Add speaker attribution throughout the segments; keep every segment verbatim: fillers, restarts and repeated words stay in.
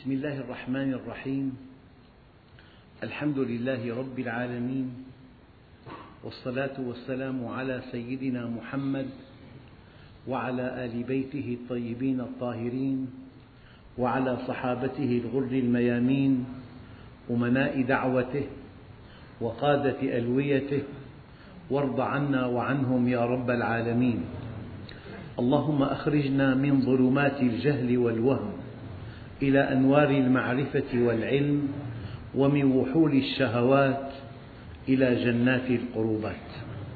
Speaker 1: بسم الله الرحمن الرحيم. الحمد لله رب العالمين، والصلاة والسلام على سيدنا محمد وعلى آل بيته الطيبين الطاهرين وعلى صحابته الغر الميامين أمناء دعوته وقادة ألويته، وارض عنا وعنهم يا رب العالمين. اللهم أخرجنا من ظلمات الجهل والوهم إلى أنوار المعرفة والعلم، ومن وحول الشهوات إلى جنات القربات.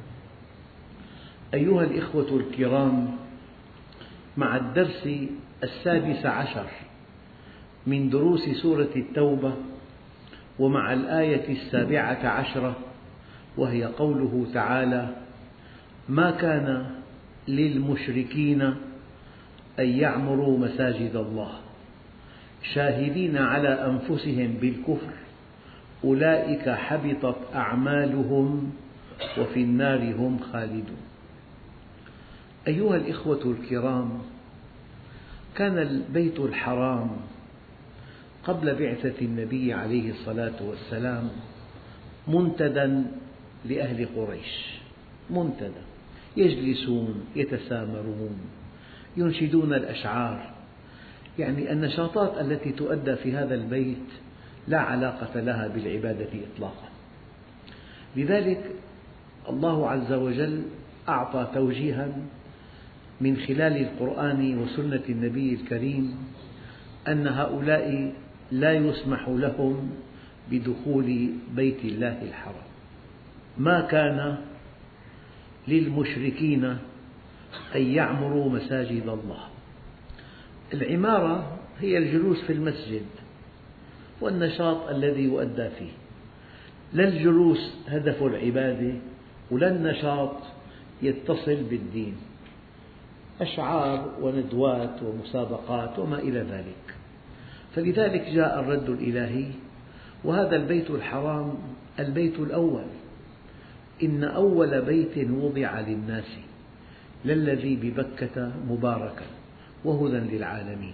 Speaker 1: أيها الإخوة الكرام، مع الدرس السادس عشر من دروس سورة التوبة، ومع الآية السابعة عشرة، وهي قوله تعالى: ما كان للمشركين أن يعمروا مساجد الله شاهدين على أنفسهم بالكفر أولئك حبطت أعمالهم وفي النار هم خالدون. أيها الإخوة الكرام، كان البيت الحرام قبل بعثة النبي عليه الصلاة والسلام منتدى لأهل قريش، منتدى يجلسون يتسامرون ينشدون الأشعار، يعني النشاطات التي تؤدى في هذا البيت لا علاقة لها بالعبادة إطلاقا. لذلك الله عز وجل أعطى توجيها من خلال القرآن وسنة النبي الكريم أن هؤلاء لا يسمح لهم بدخول بيت الله الحرام. ما كان للمشركين أن يعمروا مساجد الله. العمارة هي الجلوس في المسجد والنشاط الذي يؤدى فيه، لا الجلوس هدف العبادة ولا النشاط يتصل بالدين، أشعار وندوات ومسابقات وما إلى ذلك. فلذلك جاء الرد الإلهي، وهذا البيت الحرام البيت الأول، إن أول بيت وضع للناس للذي ببكة مباركا وهدى للعالمين.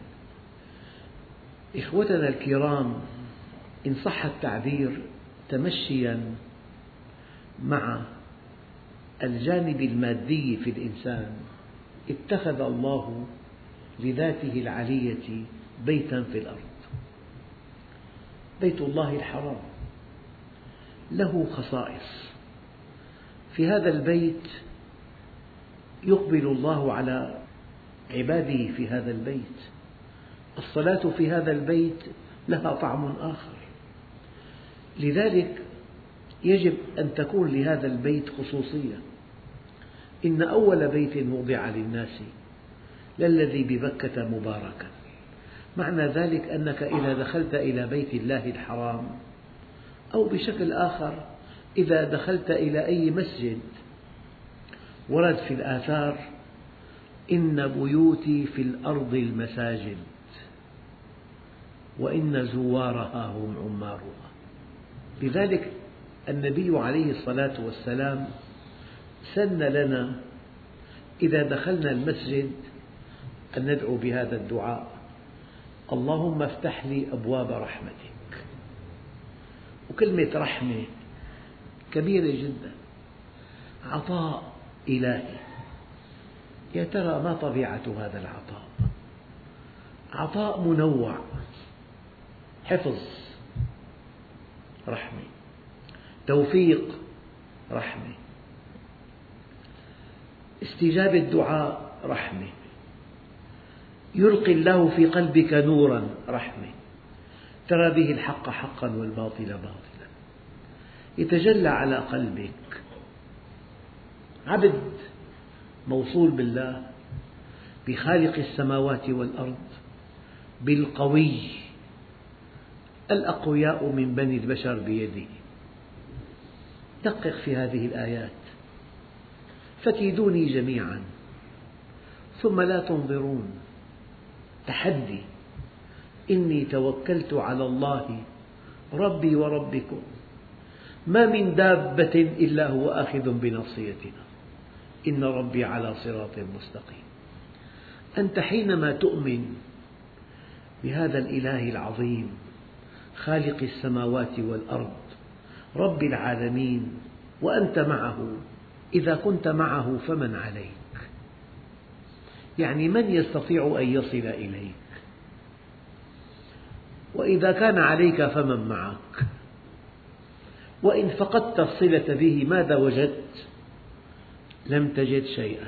Speaker 1: إخوتنا الكرام، إن صح التعبير، تمشيا مع الجانب المادي في الإنسان، اتخذ الله لذاته العلية بيتا في الأرض. بيت الله الحرام له خصائص. في هذا البيت يقبل الله على عباده في هذا البيت، الصلاة في هذا البيت لها طعم آخر. لذلك يجب أن تكون لهذا البيت خصوصية. إن أول بيت وضع للناس للذي ببكة مباركا، معنى ذلك أنك إذا دخلت إلى بيت الله الحرام، أو بشكل آخر إذا دخلت إلى أي مسجد، ورد في الآثار: إن بيوتي في الأرض المساجد وإن زوارها هم عمارها. لذلك النبي عليه الصلاة والسلام سن لنا إذا دخلنا المسجد أن ندعو بهذا الدعاء: اللهم افتح لي أبواب رحمتك. وكلمة رحمة كبيرة جدا، عطاء إلهي. يا ترى ما طبيعة هذا العطاء؟ عطاء منوع: حفظ رحمة، توفيق رحمة، استجابة دعاء رحمة، يلقي الله في قلبك نورا رحمة، ترى به الحق حقا والباطل باطلا، يتجلى على قلبك. عبد موصول بالله، بخالق السماوات والأرض، بالقوي، الأقوياء من بني البشر بيده. دقق في هذه الآيات: فكيدوني جميعا ثم لا تنظرون. تحدي: إني توكلت على الله ربي وربكم ما من دابة إلا هو آخذ بناصيتها إن ربي على صراط مستقيم. أنت حينما تؤمن بهذا الإله العظيم خالق السماوات والأرض رب العالمين، وأنت معه. إذا كنت معه فمن عليك؟ يعني من يستطيع أن يصل إليك؟ وإذا كان عليك فمن معك؟ وإن فقدت الصلة به ماذا وجدت؟ لم تجد شيئا.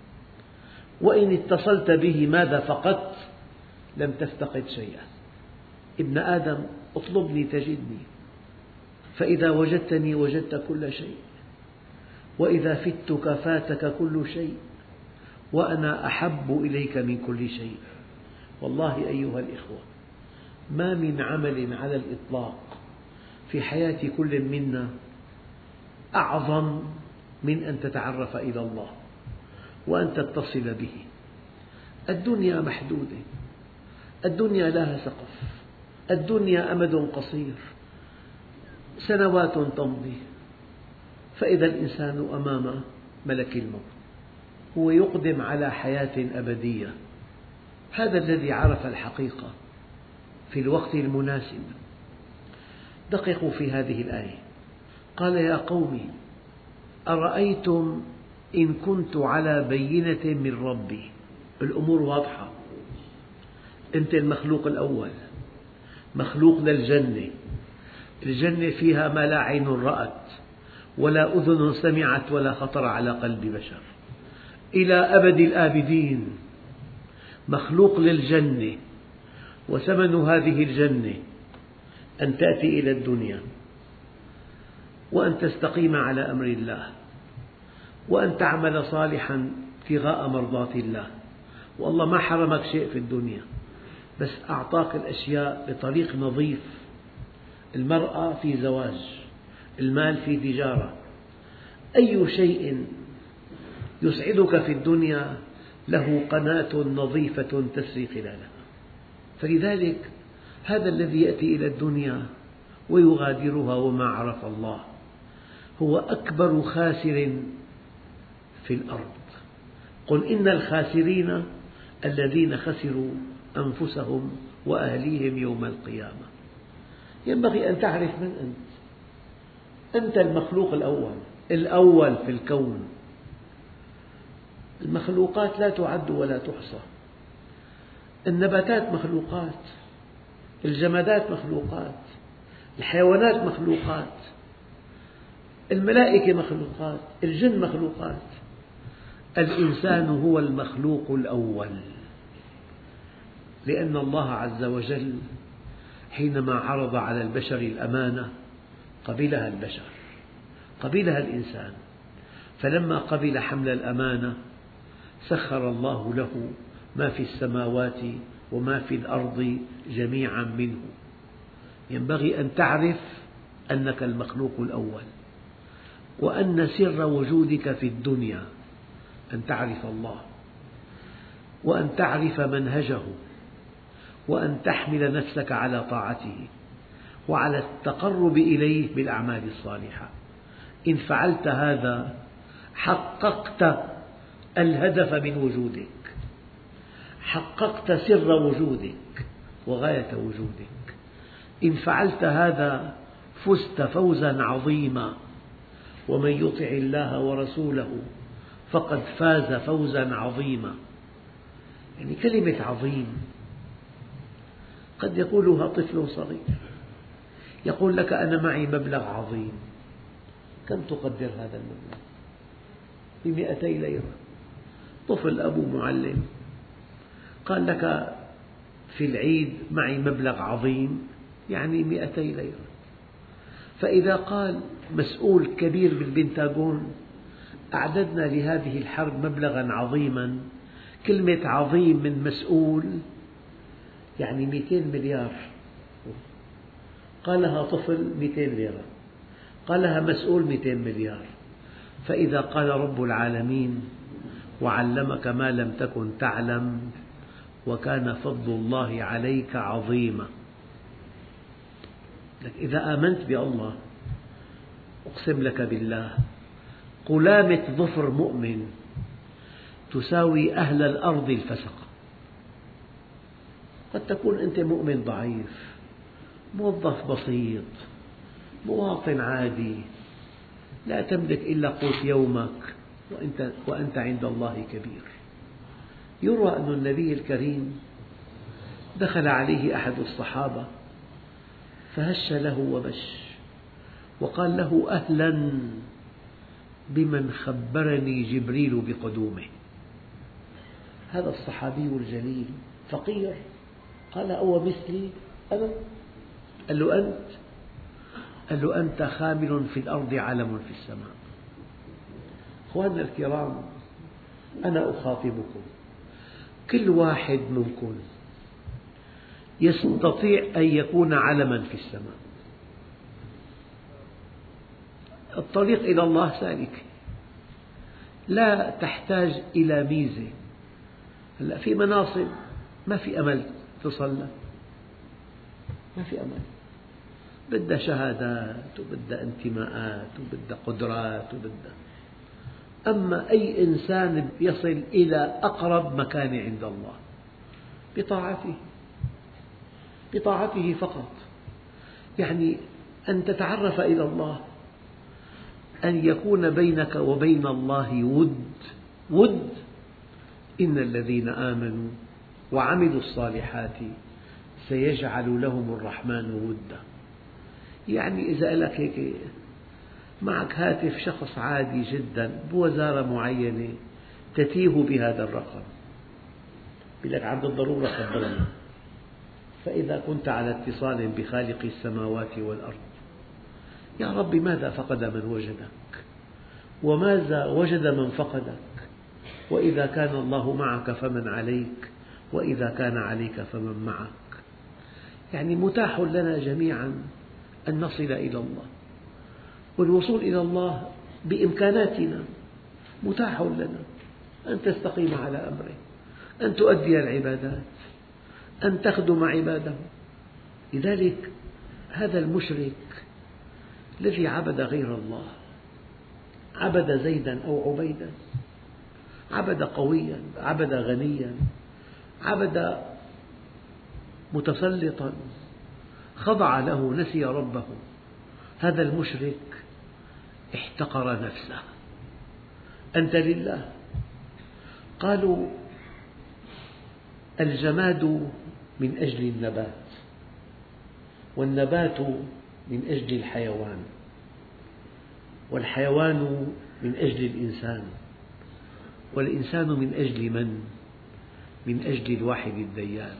Speaker 1: وإن اتصلت به ماذا فقدت؟ لم تفتقد شيئا. ابن آدم اطلبني تجدني، فإذا وجدتني وجدت كل شيء، وإذا فتك فاتك كل شيء، وأنا أحب إليك من كل شيء. والله أيها الإخوة، ما من عمل على الإطلاق في حياة كل منا أعظم من أن تتعرف إلى الله وأن تتصل به. الدنيا محدودة، الدنيا لها سقف، الدنيا أمد قصير، سنوات تمضي، فإذا الإنسان أمام ملك الموت هو يقدم على حياة أبدية. هذا الذي عرف الحقيقة في الوقت المناسب. دققوا في هذه الآية، قال: يا قوم أرأيتم إن كنت على بينة من ربي. الأمور واضحة، أنت المخلوق الأول، مخلوق للجنة. الجنة فيها ما لا عين رأت ولا أذن سمعت ولا خطر على قلب بشر، إلى أبد الآبدين. مخلوق للجنة، وثمن هذه الجنة أن تأتي إلى الدنيا وأن تستقيم على أمر الله، وأن تعمل صالحا ابتغاء مرضات الله. والله ما حرمك شيء في الدنيا، بس أعطاك الأشياء بطريق نظيف. المرأة في زواج، المال في تجارة. أي شيء يسعدك في الدنيا له قناة نظيفة تسري خلالها. فلذلك هذا الذي يأتي إلى الدنيا ويغادرها وما عرف الله هو أكبر خاسر في الأرض. قل إن الخاسرين الذين خسروا أنفسهم وأهليهم يوم القيامة. ينبغي أن تعرف من أنت. أنت المخلوق الأول، الأول في الكون. المخلوقات لا تعد ولا تحصى. النباتات مخلوقات، الجمادات مخلوقات، الحيوانات مخلوقات، الملائكة مخلوقات، الجن مخلوقات. الإنسان هو المخلوق الأول، لأن الله عز وجل حينما عرض على البشر الأمانة قبلها البشر، قبلها الإنسان. فلما قبل حمل الأمانة سخر الله له ما في السماوات وما في الأرض جميعا منه. ينبغي أن تعرف أنك المخلوق الأول، وأن سر وجودك في الدنيا أن تعرف الله، وأن تعرف منهجه، وأن تحمل نفسك على طاعته وعلى التقرب إليه بالأعمال الصالحة. إن فعلت هذا حققت الهدف من وجودك، حققت سر وجودك وغاية وجودك. إن فعلت هذا فزت فوزا عظيما. ومن يطع الله ورسوله فقد فاز فوزا عظيما. يعني كلمة عظيم قد يقولها طفل صغير، يقول لك أنا معي مبلغ عظيم. كم تقدر هذا المبلغ؟ بمئتي ليرة. طفل أبو معلم قال لك في العيد معي مبلغ عظيم، يعني مئتي ليرة. فإذا قال مسؤول كبير بالبنتاغون أعددنا لهذه الحرب مبلغا عظيما، كلمة عظيم من مسؤول يعني مئتين مليار. قالها طفل مئتين ليرة، قالها مسؤول مئتين مليار. فإذا قال رب العالمين وعلمك ما لم تكن تعلم وكان فضل الله عليك عظيما. إذا آمنت بالله أقسم لك بالله قلامة ظفر مؤمن تساوي أهل الأرض الفسقة. قد تكون أنت مؤمن ضعيف، موظف بسيط، مواطن عادي، لا تملك إلا قوت يومك وأنت, وأنت عند الله كبير. يروى أن النبي الكريم دخل عليه أحد الصحابة فهش له وبش وقال له: أهلا بمن خبرني جبريل بقدومه. هذا الصحابي الجليل فقير، قال: أو مثلي أنا؟ قال له: أنت؟ قال له: أنت خامل في الأرض علم في السماء. أخواننا الكرام، أنا أخاطبكم، كل واحد منكم يستطيع أن يكون علما في السماء. الطريق إلى الله سالك، لا تحتاج إلى ميزة. هلأ في مناصب ما في أمل تصل لها، ما في أمل، بدها شهادات وبدها انتماءات وبدها قدرات وبدها. أما أي إنسان يصل إلى أقرب مكان عند الله بطاعته، بطاعته فقط. يعني أن تتعرف إلى الله، أن يكون بينك وبين الله ود ود إن الذين آمنوا وعملوا الصالحات سيجعل لهم الرحمن ودا. يعني إذا قال لك هيك معك هاتف شخص عادي جدا بوزارة معينة تتيه بهذا الرقم، يقول لك عند الضرورة خبرني. فإذا كنت على اتصال بخالق السماوات والأرض، يا رب ماذا فقد من وجدك وماذا وجد من فقدك؟ وإذا كان الله معك فمن عليك، وإذا كان عليك فمن معك. يعني متاح لنا جميعا أن نصل إلى الله، والوصول إلى الله بإمكاناتنا متاح لنا، أن تستقيم على أمره، أن تؤدي العبادات، أن تخدم عباده. لذلك هذا المشرك الذي عبد غير الله، عبد زيدا أو عبيدا، عبد قويا، عبد غنيا، عبد متسلطا، خضع له، نسي ربه. هذا المشرك احتقر نفسه. أنت لله. قالوا: الجماد من أجل النبات، والنبات من أجل الحيوان، والحيوان من أجل الإنسان، والإنسان من أجل من؟ من أجل الواحد الديان.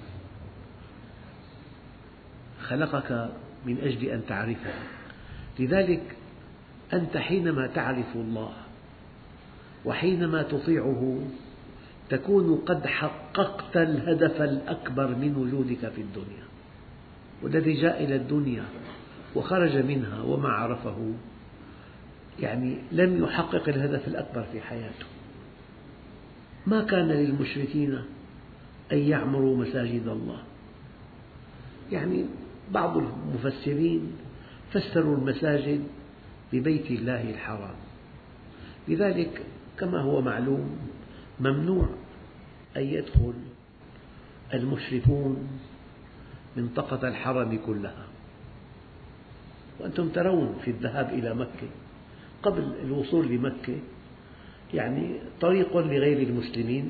Speaker 1: خلقك من أجل أن تعرفه. لذلك أنت حينما تعرف الله وحينما تطيعه تكون قد حققت الهدف الأكبر من وجودك في الدنيا. والذي جاء إلى الدنيا وخرج منها وما عرفه يعني لم يحقق الهدف الأكبر في حياته. ما كان للمشركين أن يعمروا مساجد الله. يعني بعض المفسرين فسروا المساجد ببيت الله الحرام. لذلك كما هو معلوم ممنوع أن يدخل المشركون منطقة الحرم كلها. وأنتم ترون في الذهاب إلى مكة قبل الوصول لمكة يعني طريق لغير المسلمين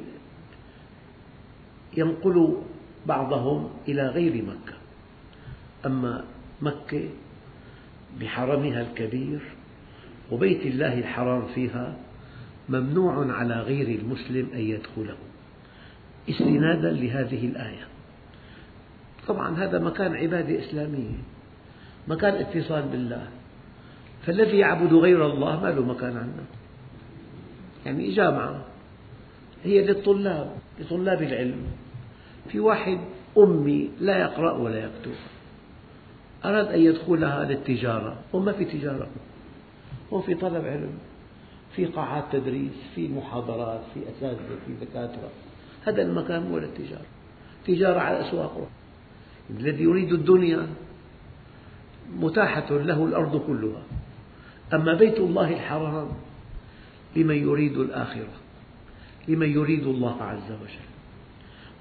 Speaker 1: ينقل بعضهم إلى غير مكة. أما مكة بحرمها الكبير وبيت الله الحرام فيها ممنوع على غير المسلم أن يدخله استنادا لهذه الآية. طبعا هذا مكان عبادة إسلامية، مكان اتصال بالله، فالذي يعبد غير الله ما له مكان عندنا. يعني جامعة هي للطلاب، لطلاب العلم. في واحد أمي لا يقرأ ولا يكتب أراد أن يدخلها للتجارة، وما في تجارة، هو في طلب علم، في قاعات تدريس، في محاضرات، في أساتذة، في دكاترة. هذا المكان هو للتجارة، تجارة على أسواقه. الذي يريد الدنيا متاحة له الأرض كلها. أما بيت الله الحرام لمن يريد الآخرة، لمن يريد الله عز وجل.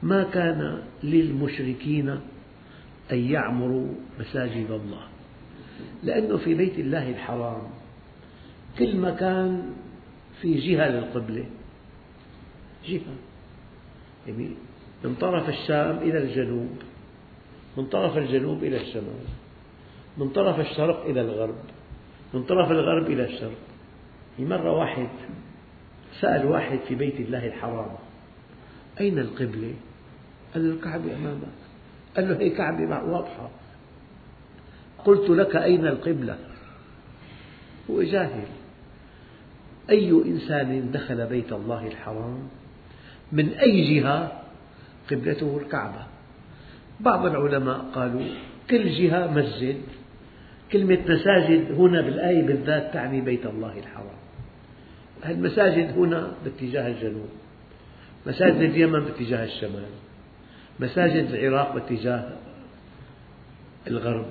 Speaker 1: ما كان للمشركين أن يعمروا مساجد الله، لأنه في بيت الله الحرام كل مكان في جهة للقبلة، جهة يعني من طرف الشام إلى الجنوب، من طرف الجنوب إلى الشمال، من طرف الشرق إلى الغرب، من طرف الغرب إلى الشرق. مرة واحد سأل واحد في بيت الله الحرام: أين القبلة؟ قال له: الكعبة أمامك. قال له: هي كعبة واضحة. قلت لك: أين القبلة؟ هو جاهل. أي إنسان دخل بيت الله الحرام من أي جهة قبلته الكعبة. بعض العلماء قالوا كل جهة مسجد. كلمة مساجد هنا بالآية بالذات تعني بيت الله الحرام. المساجد هنا باتجاه الجنوب، مساجد اليمن باتجاه الشمال، مساجد العراق باتجاه الغرب،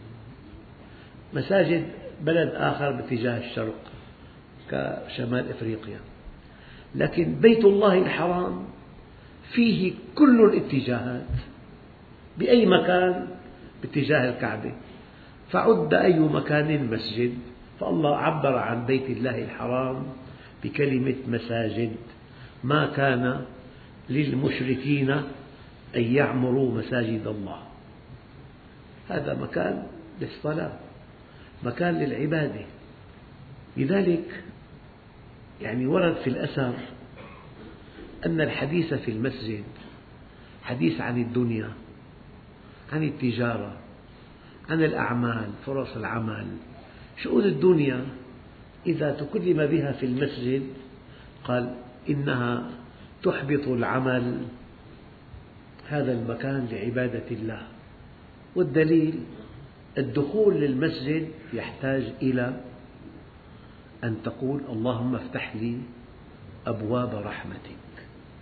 Speaker 1: مساجد بلد آخر باتجاه الشرق كشمال أفريقيا. لكن بيت الله الحرام فيه كل الاتجاهات، بأي مكان باتجاه الكعبة، فعد أي مكان مسجد. فالله عبر عن بيت الله الحرام بكلمة مساجد. ما كان للمشركين أن يعمروا مساجد الله. هذا مكان للصلاة، مكان للعبادة. لذلك يعني ورد في الأثر أن الحديث في المسجد حديث عن الدنيا، عن التجارة، عن الأعمال، فرص العمل، شؤون الدنيا. إذا تكلم بها في المسجد قال إنها تحبط العمل. هذا المكان لعبادة الله. والدليل الدخول للمسجد يحتاج إلى أن تقول: اللهم افتح لي أبواب رحمتك.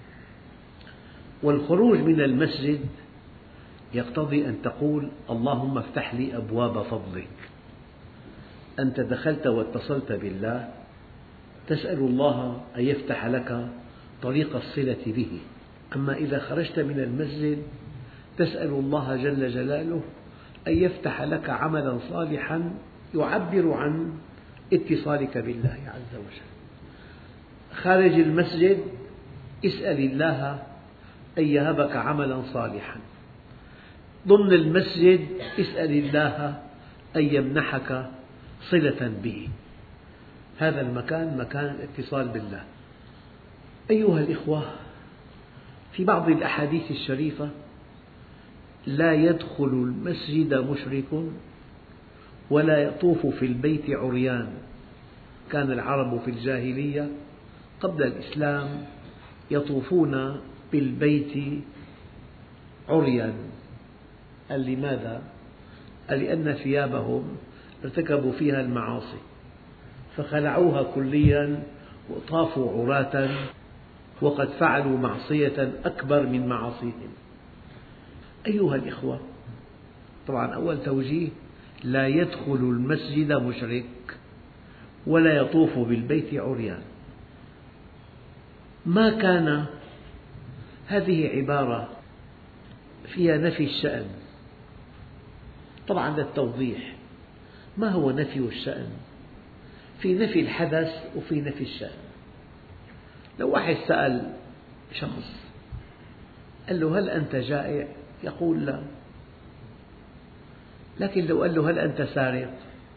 Speaker 1: والخروج من المسجد يقتضي أن تقول: اللهم افتح لي أبواب فضلك. أنت دخلت واتصلت بالله، تسأل الله أن يفتح لك طريق الصلة به. أما إذا خرجت من المسجد تسأل الله جل جلاله أن يفتح لك عملا صالحا يعبر عن اتصالك بالله عز وجل. خارج المسجد اسأل الله أن يهبك عملا صالحا. ضمن المسجد اسأل الله أن يمنحك صلة به. هذا المكان مكان الاتصال بالله. أيها الإخوة، في بعض الأحاديث الشريفة: لا يدخل المسجد مشرك ولا يطوف في البيت عريان. كان العرب في الجاهلية قبل الإسلام يطوفون بالبيت عريان. قال: لماذا؟ قال: لأن ثيابهم ارتكبوا فيها المعاصي فخلعوها كليا وطافوا عراة وقد فعلوا معصية أكبر من معاصيهم. أيها الإخوة، طبعا أول توجيه: لا يدخل المسجد مشرك ولا يطوف بالبيت عريان. ما كان، هذه عبارة فيها نفي الشأن. طبعا للتوضيح: ما هو نفي الشأن؟ في نفي الحدث وفي نفي الشأن. لو واحد سأل شخص قال له: هل أنت جائع؟ يقول: لا. لكن لو قال له: هل أنت سارق؟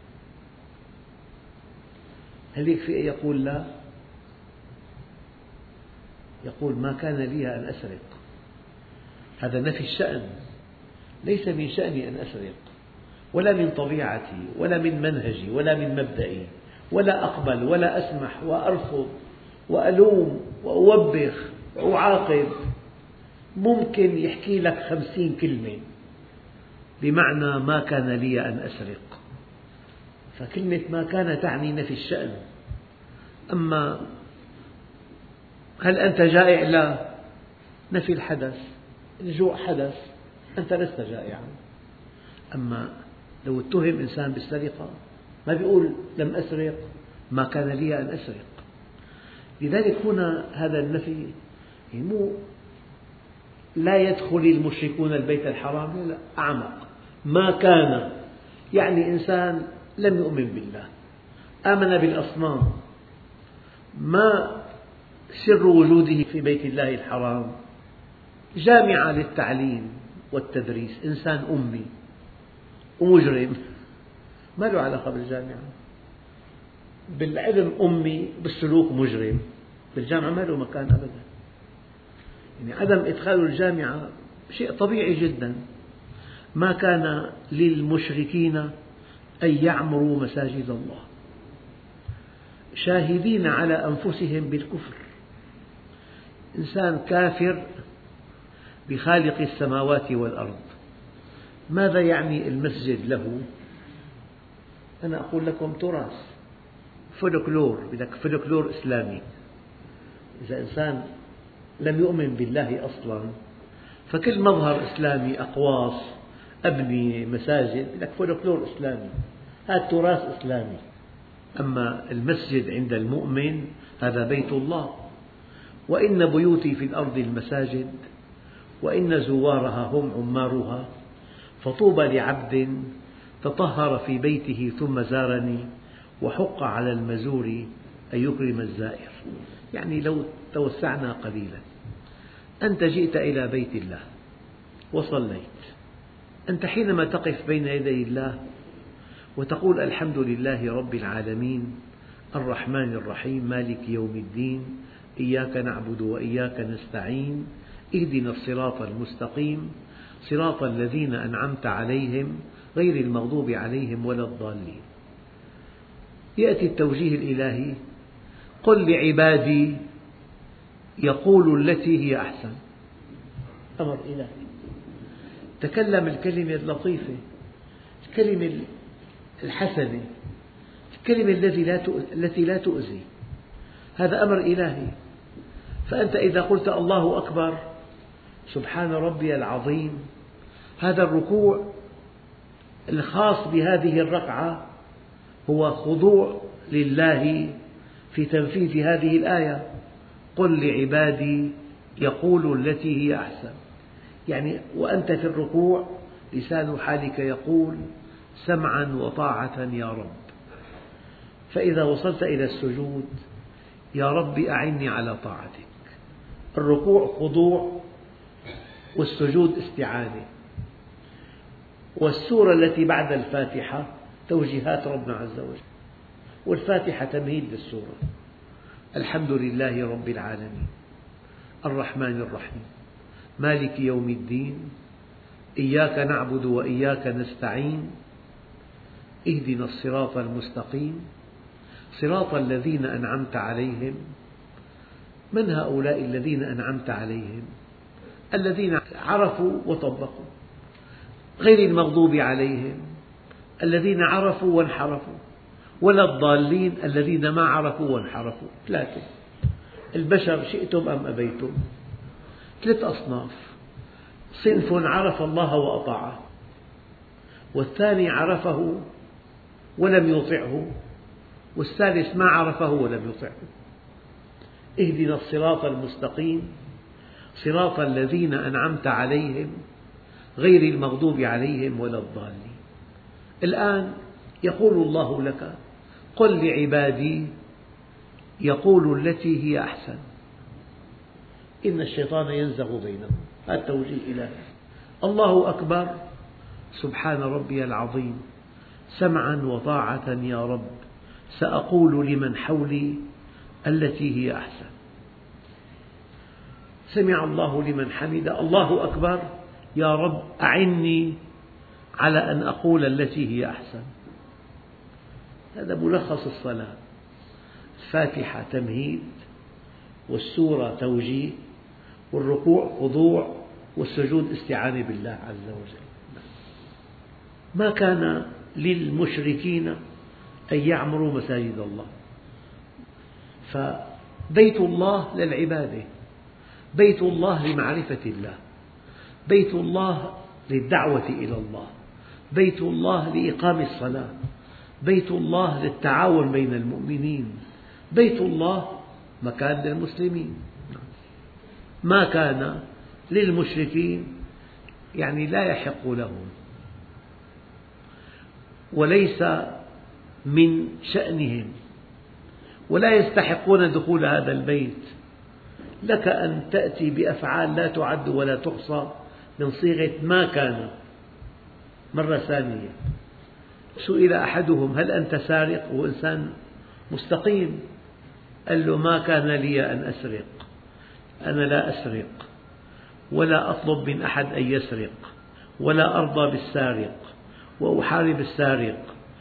Speaker 1: هل يكفي أن يقول لا؟ يقول: ما كان لي أن أسرق. هذا نفي الشأن. ليس من شأني أن أسرق، ولا من طبيعتي، ولا من منهجي، ولا من مبدئي، ولا أقبل ولا أسمح وأرفض وألوم وأوبخ وأعاقب. ممكن يحكي لك خمسين كلمة بمعنى ما كان لي أن أسرق. فكلمة ما كان تعني نفي الشأن. أما هل أنت جائع؟ لا. نفي الحدث. الجوع حدث، أنت لست جائعا. أما لو اتهم إنسان بالسرقة ما بيقول لم أسرق، ما كان لي أن أسرق. لذلك هنا هذا النفي مو لا يدخل المشركون البيت الحرام، لا، أعمق. ما كان يعني إنسان لم يؤمن بالله، آمن بالأصنام، ما سر وجوده في بيت الله الحرام؟ جامعة للتعليم والتدريس، إنسان أمي ومجرم ما له علاقة بالجامعة. بالعلم أمي، بالسلوك مجرم، بالجامعة ما له مكان أبدا. يعني عدم إدخاله الجامعة شيء طبيعي جدا. ما كان للمشركين أن يعمروا مساجد الله شاهدين على أنفسهم بالكفر. إنسان كافر بخالق السماوات والأرض، ماذا يعني المسجد له؟ أنا أقول لكم تراث، فولكلور، بدك فولكلور إسلامي. إذا إنسان لم يؤمن بالله أصلا فكل مظهر إسلامي، أقواس، أبنية، مساجد، بدك فولكلور إسلامي، هذا تراث إسلامي. أما المسجد عند المؤمن هذا بيت الله. وإن بيوتي في الأرض المساجد وإن زوارها هم عمارها، فطوبى لعبد تطهر في بيته ثم زارني، وحق على المزور أن يكرم الزائر. يعني لو توسعنا قليلا، أنت جئت إلى بيت الله وصليت، أنت حينما تقف بين يدي الله وتقول الحمد لله رب العالمين الرحمن الرحيم مالك يوم الدين إياك نعبد وإياك نستعين اهدنا الصراط المستقيم صراط الذين أنعمت عليهم غير المغضوب عليهم ولا الضالين. يأتي التوجيه الإلهي: قل لعبادي يقولوا التي هي أحسن. أمر إلهي، تكلم الكلمة اللطيفة، الكلمة الحسنة، الكلمة التي لا تؤذي. هذا أمر إلهي. فأنت إذا قلت الله أكبر سبحان ربي العظيم، هذا الركوع الخاص بهذه الركعة هو خضوع لله في تنفيذ هذه الآية: قل لعبادي يقولوا التي هي أحسن. يعني وأنت في الركوع لسان حالك يقول سمعا وطاعة يا رب. فإذا وصلت إلى السجود: يا رب أعني على طاعتك. الركوع خضوع والسجود استعانة. والسورة التي بعد الفاتحة توجيهات ربنا عز وجل، والفاتحة تمهيد للسورة: الحمد لله رب العالمين الرحمن الرحيم مالك يوم الدين إياك نعبد وإياك نستعين اهدنا الصراط المستقيم صراط الذين أنعمت عليهم. من هؤلاء الذين أنعمت عليهم؟ الذين عرفوا وطبقوا، غير المغضوب عليهم الذين عرفوا وانحرفوا، ولا الضالين الذين ما عرفوا وانحرفوا. ثلاثة: البشر شئتم أم أبيتم. ثلاث أصناف: صنف عرف الله وأطاعه، والثاني عرفه ولم يطعه، والثالث ما عرفه ولم يطعه. اهدنا الصراط المستقيم صراط الذين أنعمت عليهم غير المغضوب عليهم ولا الضالين. الآن يقول الله لك: قل لعبادي يقولوا التي هي أحسن إن الشيطان ينزغ بينهم. هذا توجيه إلهي. الله أكبر سبحان ربي العظيم سمعا وطاعة يا رب سأقول لمن حولي التي هي أحسن. سمع الله لمن حمد. الله أكبر يا رب أعني على أن أقول التي هي أحسن. هذا ملخص الصلاة: الفاتحة تمهيد، والسورة توجيه، والركوع خضوع، والسجود استعانة بالله عز وجل. ما كان للمشركين أن يعمروا مساجد الله. فبيت الله للعبادة، بيت الله لمعرفة الله، بيت الله للدعوة إلى الله، بيت الله لإقام الصلاة، بيت الله للتعاون بين المؤمنين، بيت الله مكان للمسلمين. ما كان للمشركين يعني لا يحق لهم، وليس من شأنهم، ولا يستحقون دخول هذا البيت. لك أن تأتي بأفعال لا تعد ولا تحصى من صيغة ما كان. مرة ثانية سئل أحدهم: هل أنت سارق؟ وهو إنسان مستقيم، قال له: ما كان لي أن أسرق، أنا لا أسرق ولا أطلب من أحد أن يسرق، ولا أرضى بالسارق، وأحارب السارق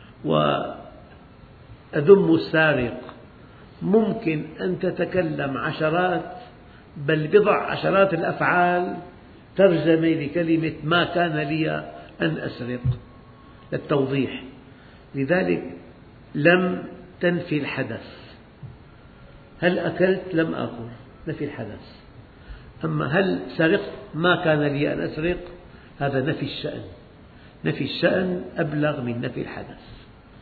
Speaker 1: وأذم السارق. ممكن أن تتكلم عشرات بل بضع عشرات الأفعال ترجمة لكلمة ما كان لي أن أسرق للتوضيح. لذلك لم تنفي الحدث. هل أكلت؟ لم آكل، نفي الحدث. أما هل سرقت؟ ما كان لي أن أسرق، هذا نفي الشأن. نفي الشأن أبلغ من نفي الحدث.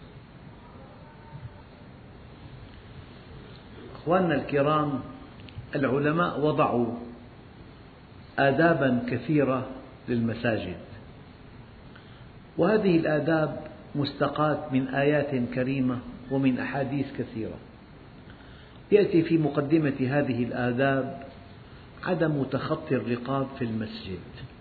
Speaker 1: أخواننا الكرام، العلماء وضعوا آدابا كثيرة للمساجد، وهذه الآداب مستقاة من آيات كريمة ومن أحاديث كثيرة. يأتي في مقدمة هذه الآداب عدم تخطي الرقاب في المسجد.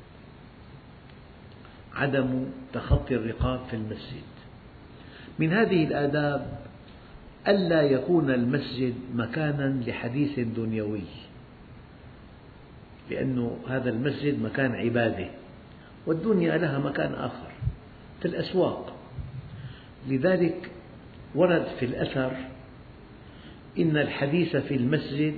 Speaker 1: عدم تخطي الرقاب في المسجد. من هذه الآداب ألا يكون المسجد مكانا لحديث دنيوي، لأن هذا المسجد مكان عبادة، والدنيا لها مكان آخر في الأسواق. لذلك ورد في الأثر: إن الحديث في المسجد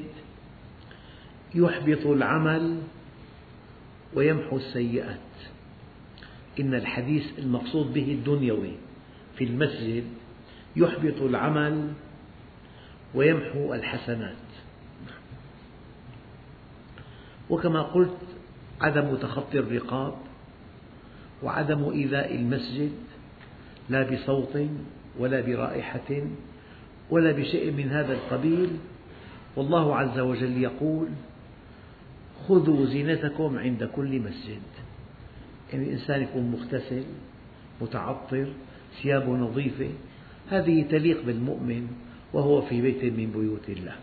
Speaker 1: يحبط العمل ويمحو السيئات. إن الحديث المقصود به الدنيوي في المسجد يحبط العمل ويمحو الحسنات. وكما قلت، عدم تخطي الرقاب، وعدم إيذاء المسجد لا بصوت ولا برائحة ولا بشيء من هذا القبيل. والله عز وجل يقول: خذوا زينتكم عند كل مسجد. يعني الإنسان يكون مغتسل متعطر ثيابه نظيفة، هذه تليق بالمؤمن وهو في بيت من بيوت الله.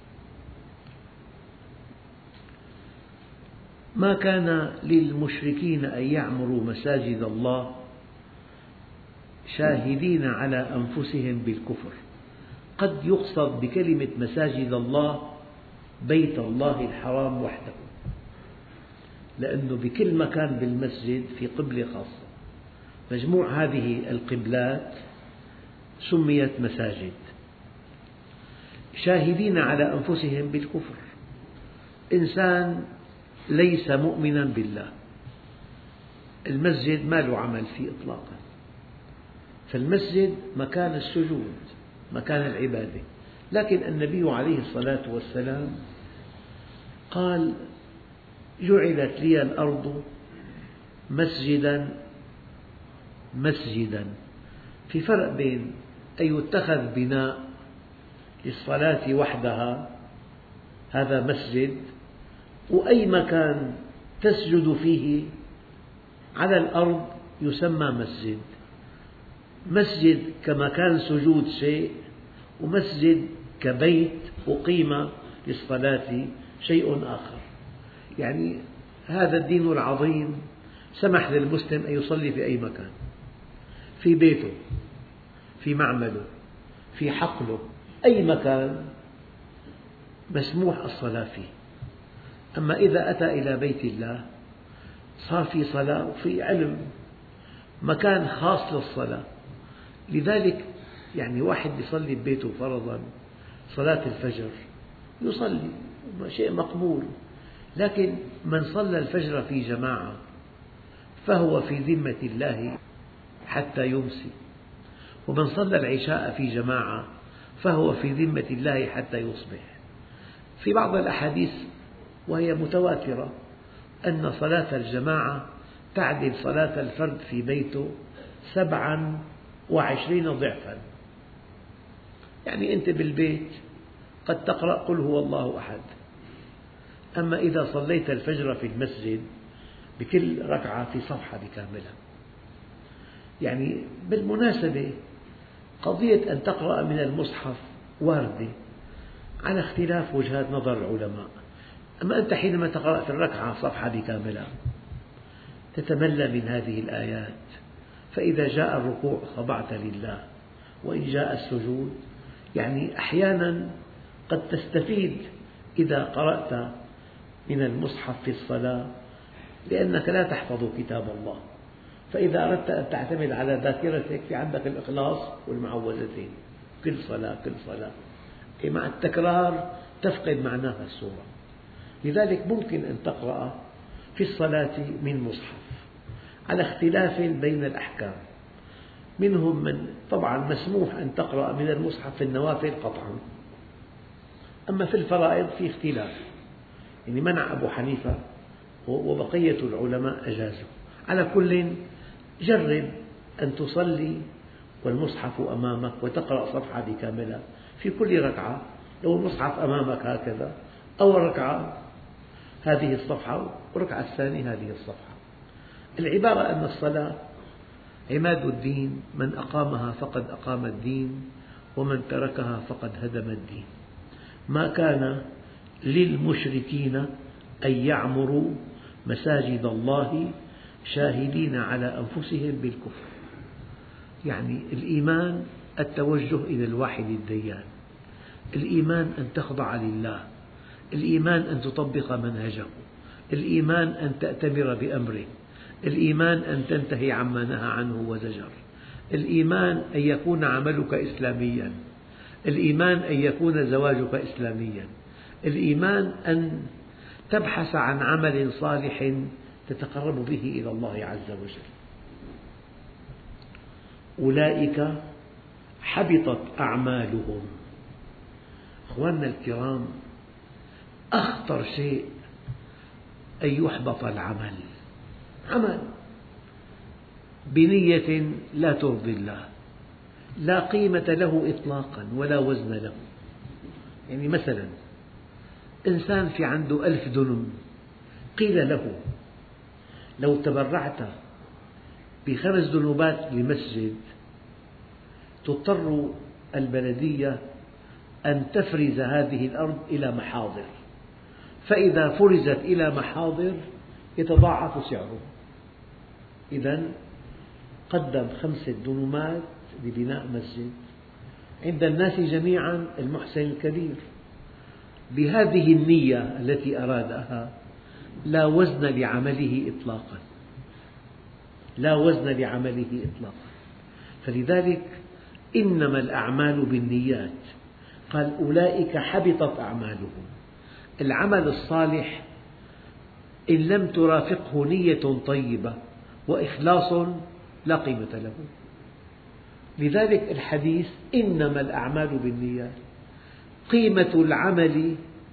Speaker 1: ما كان للمشركين أن يعمروا مساجد الله شاهدين على أنفسهم بالكفر. قد يقصد بكلمة مساجد الله بيت الله الحرام وحده، لأنه بكل مكان بالمسجد في قبلة خاصة. مجموع هذه القبلات سميت مساجد. شاهدين على أنفسهم بالكفر. إنسان ليس مؤمنا بالله، المسجد ما له عمل فيه إطلاقا. فالمسجد مكان السجود، مكان العبادة. لكن النبي عليه الصلاة والسلام قال: جعلت لي الأرض مسجدا مسجدا. في فرق بين أن يتخذ بناء للصلاة وحدها، هذا مسجد، وأي مكان تسجد فيه على الأرض يسمى مسجد. مسجد كمكان سجود شيء، ومسجد كبيت أقيم للصلاة شيء آخر. يعني هذا الدين العظيم سمح للمسلم أن يصلي في أي مكان، في بيته، في معمله، في حقله، أي مكان مسموح الصلاة فيه. أما إذا أتى إلى بيت الله صار في صلاة وفي علم، مكان خاص للصلاة. لذلك يعني واحد يصلي ببيته فرضا صلاة الفجر يصلي، شيء مقبول. لكن من صلى الفجر في جماعة فهو في ذمة الله حتى يمسي، ومن صلى العشاء في جماعة فهو في ذمة الله حتى يصبح. في بعض الأحاديث وهي متواترة أن صلاة الجماعة تعدل صلاة الفرد في بيته سبعا وعشرين ضعفا. يعني أنت بالبيت قد تقرأ قل هو الله أحد، أما إذا صليت الفجر في المسجد بكل ركعة في صفحة بكاملها. يعني بالمناسبة قضية أن تقرأ من المصحف واردة على اختلاف وجهات نظر العلماء. أما أنت حينما تقرأ في الركعة صفحة بكاملها تتملى من هذه الآيات، فإذا جاء الركوع خضعت لله، وإن جاء السجود يعني أحيانا قد تستفيد إذا قرأت من المصحف في الصلاة، لأنك لا تحفظ كتاب الله، فإذا أردت أن تعتمد على ذاكرتك في عندك الإخلاص والمعوذتين كل صلاة كل صلاة، مع التكرار تفقد معناها السورة. لذلك ممكن أن تقرأ في الصلاة من مصحف على اختلاف بين الأحكام. منهم من طبعا مسموح أن تقرأ من المصحف في النوافل قطعا، أما في الفرائض في اختلاف، يعني منع أبو حنيفة وبقية العلماء أجازوا. على كل جرب أن تصلي والمصحف أمامك وتقرأ صفحة بكاملها في كل ركعة، لو المصحف أمامك هكذا، أول ركعة هذه الصفحة والركعة الثانية هذه الصفحة. العبارة أن الصلاة عماد الدين، من أقامها فقد أقام الدين، ومن تركها فقد هدم الدين. ما كان للمشركين أن يعمروا مساجد الله شاهدين على أنفسهم بالكفر. يعني الإيمان التوجه إلى الواحد الديان، الإيمان أن تخضع لله، الإيمان أن تطبق منهجه، الإيمان أن تأتمر بأمره، الإيمان أن تنتهي عما نهى عنه وزجر، الإيمان أن يكون عملك إسلاميا، الإيمان أن يكون زواجك إسلاميا، الإيمان أن تبحث عن عمل صالح تتقرب به إلى الله عز وجل. أولئك حبطت أعمالهم. أخواننا الكرام، أخطر شيء أن يحبط العمل، عمل بنية لا ترضي الله، لا قيمة له إطلاقا ولا وزن له. يعني مثلا إنسان في عنده ألف دنم، قيل له لو تبرعت بخمس دنوبات لمسجد تضطر البلدية أن تفرز هذه الأرض إلى محاضر، فإذا فرزت إلى محاضر يتضاعف سعره. إذن قدم خمسة دنومات لبناء مسجد، عند الناس جميعا المحسن الكبير. بهذه النية التي أرادها لا وزن لعمله إطلاقا، لا وزن لعمله إطلاقا. فلذلك إنما الأعمال بالنيات. قال أولئك حبطت أعمالهم. العمل الصالح إن لم ترافقه نية طيبة وإخلاص لا قيمة له. لذلك الحديث إنما الأعمال بالنيات، قيمة العمل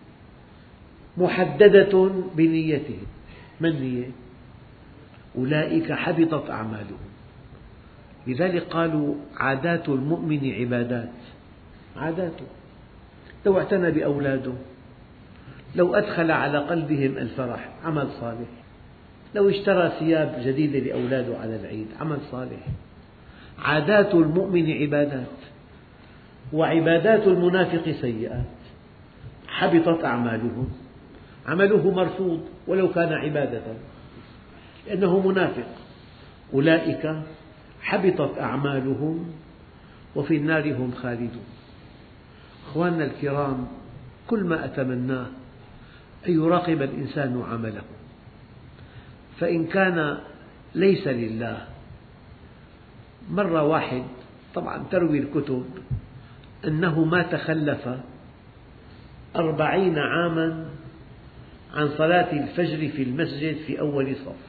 Speaker 1: محددة بنيته. ما النية؟ أولئك حبطت أعمالهم. لذلك قالوا عادات المؤمن عبادات. عاداته لو اعتنى بأولاده، لو أدخل على قلبهم الفرح عمل صالح، لو اشترى ثياب جديدة لأولاده على العيد عمل صالح. عادات المؤمن عبادات، وعبادات المنافق سيئات. حبطت أعمالهم، عمله مرفوض ولو كان عبادة لأنه منافق. أولئك حبطت أعمالهم وفي النار هم خالدون. أخواننا الكرام، كل ما أتمناه أن يراقب الإنسان عمله، فإن كان ليس لله. مرة واحد، طبعا تروي الكتب أنه ما تخلف أربعين عاما عن صلاة الفجر في المسجد في أول صف.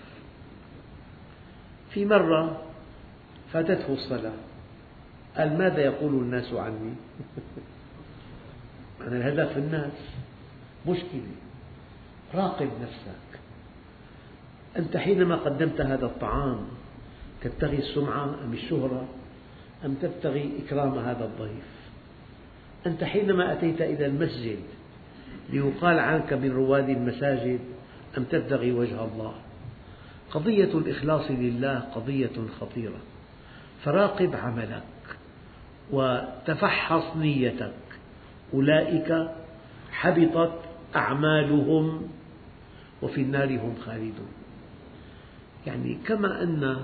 Speaker 1: في مرة فاتته الصلاة، قال ماذا يقول الناس عني؟ أنا الهدف الناس. مشكلة. راقب نفسك. أنت حينما قدمت هذا الطعام تبتغي السمعة أم الشهرة أم تبتغي إكرام هذا الضيف؟ أنت حينما أتيت إلى المسجد ليقال عنك من رواد المساجد أم تبتغي وجه الله. قضية الإخلاص لله قضية خطيرة، فراقب عملك وتفحص نيتك. أولئك حبطت أعمالهم وفي النار هم خالدون. يعني كما أن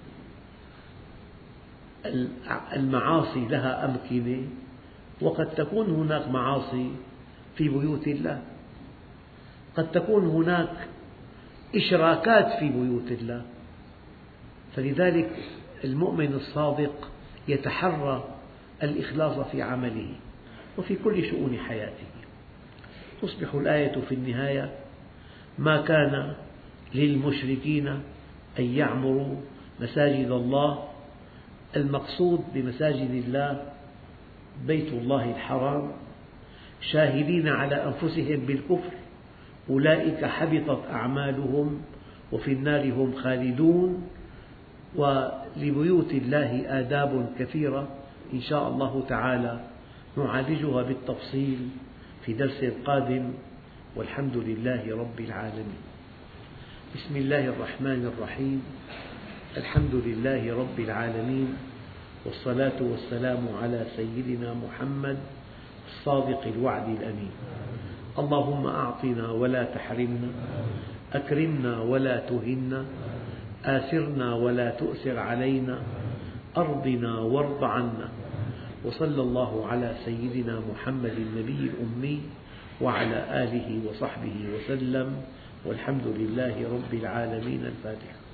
Speaker 1: المعاصي لها أمكنة، وقد تكون هناك معاصي في بيوت الله، قد تكون هناك إشراكات في بيوت الله، فلذلك المؤمن الصادق يتحرى الإخلاص في عمله وفي كل شؤون حياته. تصبح الآية في النهاية: ما كان للمشركين أن يعمروا مساجد الله. المقصود بمساجد الله بيت الله الحرام، شاهدين على أنفسهم بالكفر. أولئك حبطت أعمالهم وفي النار هم خالدون. ولبيوت الله آداب كثيرة إن شاء الله تعالى نعالجها بالتفصيل في درس قادم، والحمد لله رب العالمين. بسم الله الرحمن الرحيم. الحمد لله رب العالمين، والصلاة والسلام على سيدنا محمد الصادق الوعد الأمين. اللهم أعطنا ولا تحرمنا، أكرمنا ولا تهنا، آثرنا ولا تؤثر علينا، أرضنا وارض عنا. وصلى الله على سيدنا محمد النبي الأمي وعلى آله وصحبه وسلم، والحمد لله رب العالمين. الفاتحة.